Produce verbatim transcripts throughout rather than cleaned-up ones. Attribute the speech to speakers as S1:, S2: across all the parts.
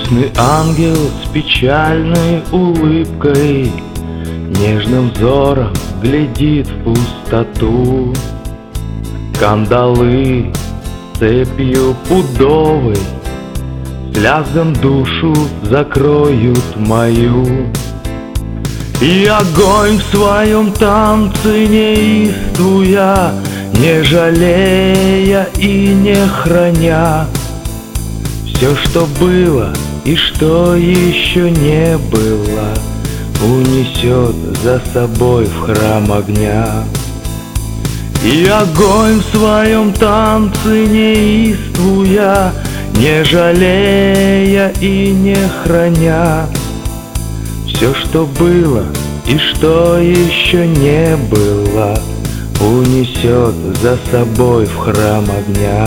S1: Грустный ангел с печальной улыбкой нежным взором глядит в пустоту. Кандалы цепью пудовой с лязгом душу закроют мою. И огонь в своем танце неистуя, не жалея и не храня, все, что было и что еще не было, унесет за собой в храм огня. И огонь в своем танце неистуя, не жалея и не храня, все, что было и что еще не было, унесет за собой в храм огня.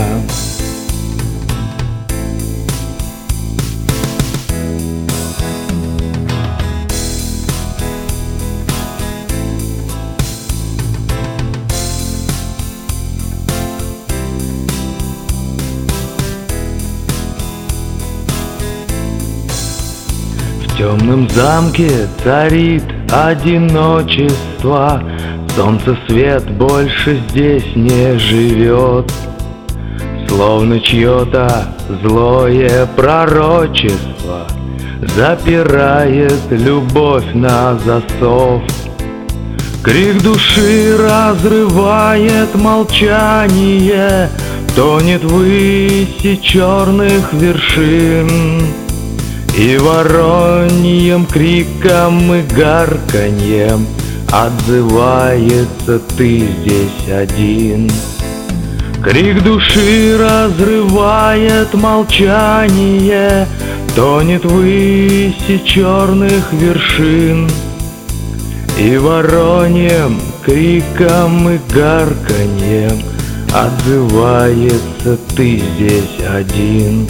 S1: В темном замке царит одиночество, солнце свет больше здесь не живет. Словно чье-то злое пророчество запирает любовь на засов. Крик души разрывает молчание, тонет ввыси черных вершин. И вороньим криком и гарканьем отзывается ты здесь один. Крик души разрывает молчание, тонет ввыси черных вершин. И вороньим криком и гарканьем отзывается ты здесь один.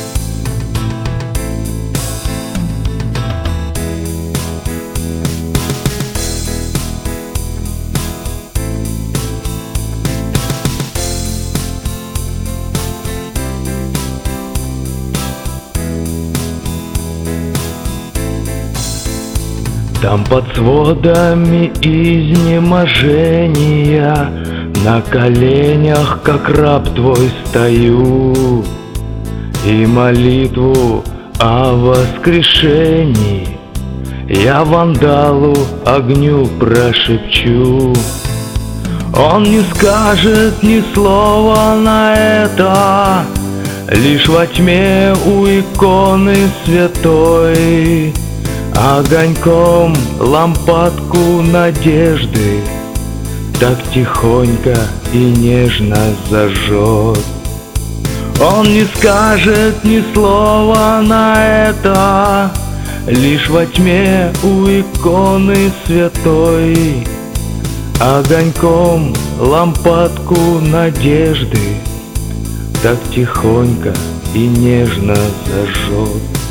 S1: Там под сводами изнеможения на коленях, как раб твой, стою, и молитву о воскрешении я вандалу огню прошепчу. Он не скажет ни слова на это, лишь во тьме у иконы святой огоньком лампадку надежды так тихонько и нежно зажжет. Он не скажет ни слова на это, лишь во тьме у иконы святой огоньком лампадку надежды так тихонько и нежно зажжет.